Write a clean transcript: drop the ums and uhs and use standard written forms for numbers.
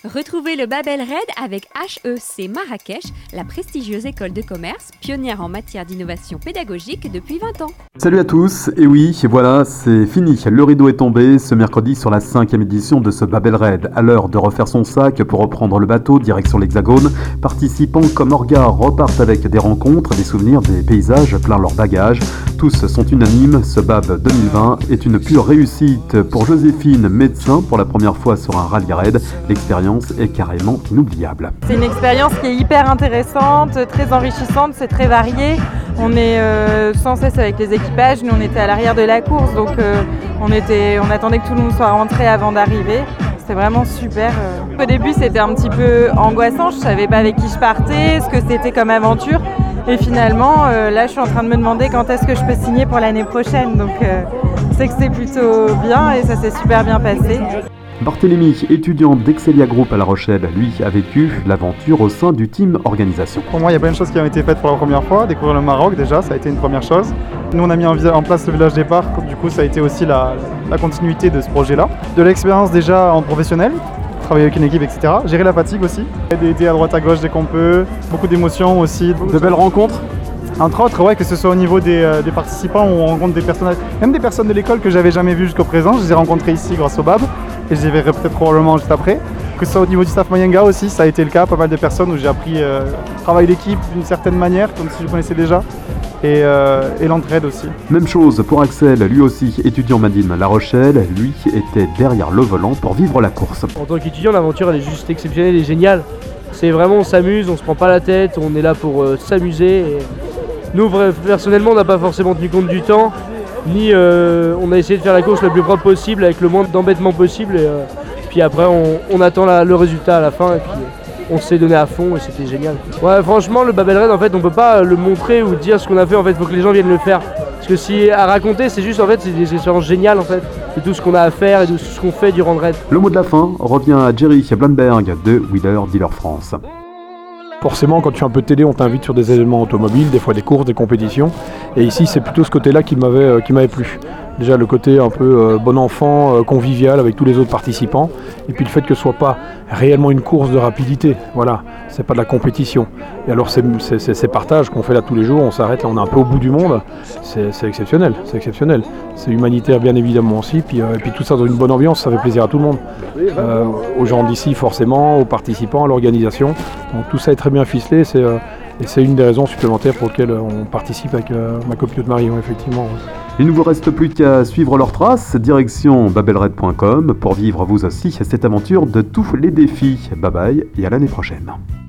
Retrouvez le Babel Red avec HEC Marrakech, la prestigieuse école de commerce, pionnière en matière d'innovation pédagogique depuis 20 ans. Salut à tous, et oui, voilà, c'est fini, le rideau est tombé ce mercredi sur la 5e édition de ce Babel Red. À l'heure de refaire son sac pour reprendre le bateau direction l'Hexagone, participants comme Orga repartent avec des rencontres, des souvenirs, des paysages plein leurs bagages. Tous sont unanimes, ce BAB 2020 est une pure réussite pour Joséphine, médecin pour la première fois sur un rallye raid. L'expérience est carrément inoubliable. C'est une expérience qui est hyper intéressante, très enrichissante, c'est très varié. On est sans cesse avec les équipages, nous on était à l'arrière de la course, donc on attendait que tout le monde soit rentré avant d'arriver. C'était vraiment super. Au début c'était un petit peu angoissant, je savais pas avec qui je partais, ce que c'était comme aventure. Et finalement, là je suis en train de me demander quand est-ce que je peux signer pour l'année prochaine. Donc c'est que c'est plutôt bien et ça s'est super bien passé. Barthélémy, étudiant d'Excelia Group à La Rochelle, lui a vécu l'aventure au sein du team organisation. Pour moi, il y a plein de choses qui ont été faites pour la première fois. Découvrir le Maroc déjà, ça a été une première chose. Nous, on a mis en place le village départ, du coup ça a été aussi la continuité de ce projet-là. De l'expérience déjà en professionnel, travailler avec une équipe, etc. Gérer la fatigue aussi, aider à droite à gauche dès qu'on peut, beaucoup d'émotions aussi. De belles rencontres. Entre autres, ouais, que ce soit au niveau des participants, où on rencontre des personnages, même des personnes de l'école que j'avais jamais vues jusqu'au présent, je les ai rencontrées ici grâce au BAB, et je les verrai peut-être probablement juste après. Que ce soit au niveau du staff Moyenga aussi, ça a été le cas, pas mal de personnes où j'ai appris le travail d'équipe d'une certaine manière, comme si je connaissais déjà, et l'entraide aussi. Même chose pour Axel, lui aussi étudiant Madine La Rochelle, lui était derrière le volant pour vivre la course. En tant qu'étudiant, l'aventure elle est juste exceptionnelle et géniale. C'est vraiment, on s'amuse, on se prend pas la tête, on est là pour s'amuser. Et nous, personnellement, on n'a pas forcément tenu compte du temps, ni on a essayé de faire la course le plus propre possible, avec le moins d'embêtement possible. Et puis après, on attend le résultat à la fin, et puis on s'est donné à fond, et c'était génial. Ouais, franchement, le Babel Red, en fait, on peut pas le montrer ou dire ce qu'on a fait. En fait, il faut que les gens viennent le faire. Parce que si à raconter, c'est juste, en fait, c'est des expériences géniales, en fait, de tout ce qu'on a à faire et de tout ce qu'on fait durant le raid. Le mot de la fin revient à Jerry Blanberg de Wheeler Dealer France. Forcément, quand tu es un peu de télé, on t'invite sur des événements automobiles, des fois des courses, des compétitions. Et ici, c'est plutôt ce côté-là qui m'avait plu. Déjà le côté un peu bon enfant, convivial avec tous les autres participants. Et puis le fait que ce soit pas réellement une course de rapidité. Voilà, c'est pas de la compétition. Et alors ces partages qu'on fait là tous les jours, on s'arrête là, on est un peu au bout du monde. C'est exceptionnel, c'est exceptionnel. C'est humanitaire bien évidemment aussi. Et puis tout ça dans une bonne ambiance, ça fait plaisir à tout le monde. Aux gens d'ici forcément, aux participants, à l'organisation. Donc tout ça est très bien ficelé. Et c'est une des raisons supplémentaires pour lesquelles on participe avec ma copine de Marie, effectivement. Il ne vous reste plus qu'à suivre leurs traces, direction babelred.com pour vivre vous aussi cette aventure de tous les défis. Bye bye et à l'année prochaine.